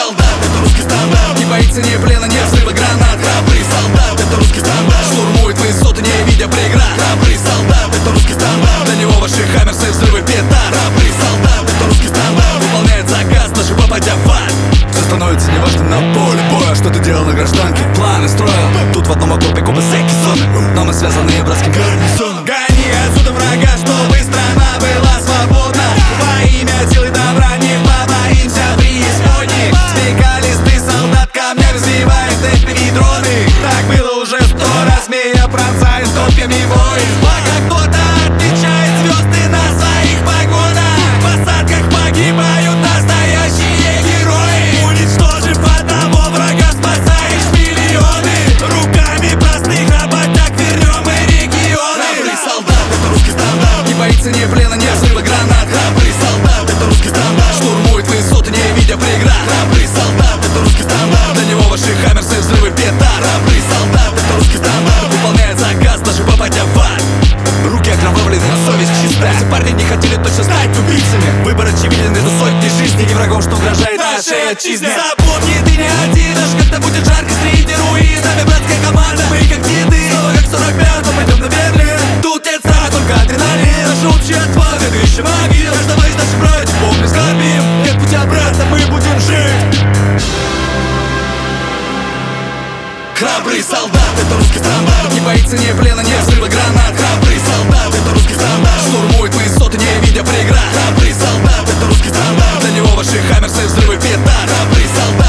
солдат, это русский стандарт. Не боится ни плена, ни взрыва гранат. Храбрый солдат, это русский стандарт. Штурмует высоты, не видя преград. Храбрый солдат, это русский стандарт. Для него ваши хаммерсы, взрывы петард. Храбрый солдат, это русский стандарт. Выполняет заказ, даже попадя в ад. Все становится неважно на поле боя. Что ты делал на гражданке? Планы строил. Тут в одном окопе копы зэки зоны. Но мы связаны братским гарнизоном. Гони отсюда врага, чтобы страна была свободна. Во имя силы добра не побоимся преисподней. Смекалистый солдат камнями взбивает FPV-дроны. Так было уже 100 раз, змея пронзает копьями вой. Пока кто-то отмечает звезды на своих погонах. В посадках погибают настоящие герои. Уничтожив одного врага, спасаешь миллионы. Руками простых работяг вернем мы регионы. Храбрый солдат, это русский стандарт. Не боится ни плена, ни взрыва гранат. Храбрый солдат, это русский стандарт. Штурмует высоты, не видя преград. Храбрый солдат, это русский стандарт. Для него ваши хаммерсы, взрывы петард. Храбрый солдат, это русский стандарт. Выполняет заказ, даже попадя в ад. Руки окровавлены, но совесть чиста. Эти парни не хотели точно стать убийцами. Выбор очевиден, это сотни жизней и врагов, что угрожает нашей отчизне. Запомни, ты не один, даже когда будет жарко, среди руин. С нами братская команда, мы как деды. Снова как 45-м, пойдем на Берлин. Тут нет страха, только адреналин. Наша общая отвага, движущая магия. Каждого из наших братьев помню, скорбим. Нет пути обратно, мы будем жить. Храбрый солдат, это русский стандарт. Не боится ни плена, ни взрыва гранат. Храбрый солдат, это русский стандарт. Штурмует высоты, не видя преград. Храбрый солдат, это русский стандарт. Для него ваши хаммерсы, взрывы петард. Храбрый солдат.